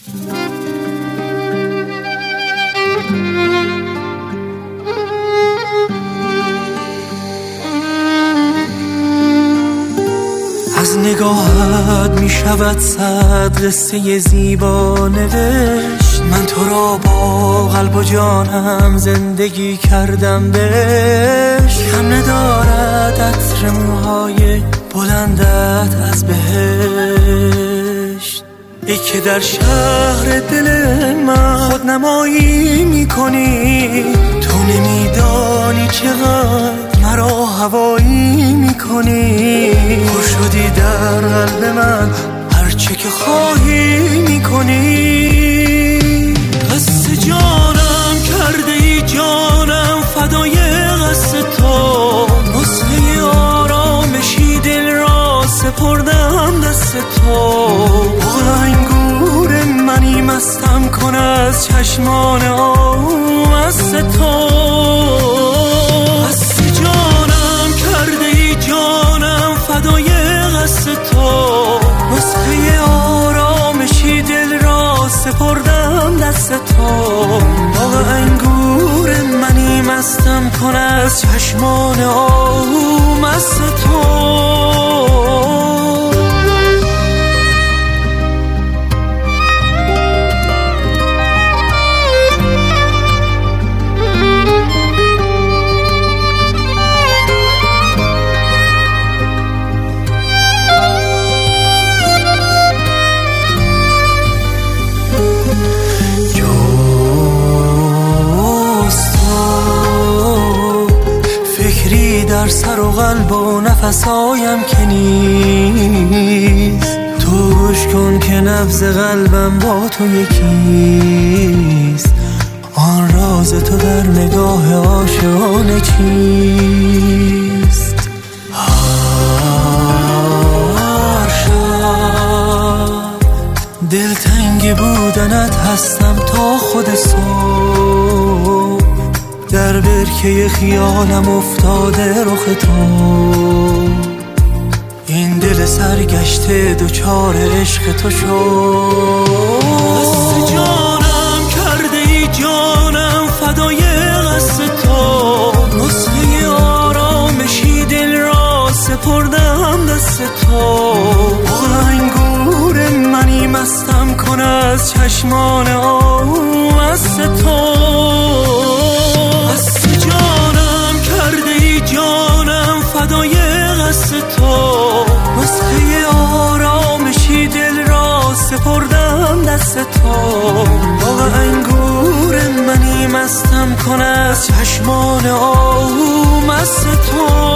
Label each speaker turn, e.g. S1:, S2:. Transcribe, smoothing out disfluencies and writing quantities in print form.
S1: از نگاهت می شود صد قصه زیبا نوشت. من تو را با قلب و جانم زندگی کردم بهش. کم ندارد عطر موهای بلندت از بهشت. ای که در شهر دل من خود نمایی می کنی، تو نمیدانی چقدر مرا هوایی می کنی. پر شدی در قلب من هرچه که خواهی می کنی. قصد جانم کرده ای جانم فدای قصد تو. نسخه آرامشی دل را سپردم دست تو. انگور منی مستم کن از چشمان آمست تو. قصد جانم کرده ای جانم فدای قصد تو. نسخه آرامشی دل را سپردم دست تو. باغ انگور منی مستم کن از چشمان آمست تو. در سر و قلب و نفسایم که نیست. تو گوش کن که نبض قلبم با تو یکیست. آن راز تو در نگاه عاشقانه چیست؟ هر شب دلتنگ بودنت هستم تا خود صبح. در برکه خیالم افتاده رخ تو. این دل سرگشته دوچار عشق تو شد. قصد جانم کرده ای جانم فدای قصد تو. نسخه آرامشی دل را سپردم دست تو. انگور منی مستم کن از چشمان آمست تو. فدای قصد تو. نسخه آرامشی دل را سپردم دست تو. باغ انگور منی مستم کن از چشمان آمست تو.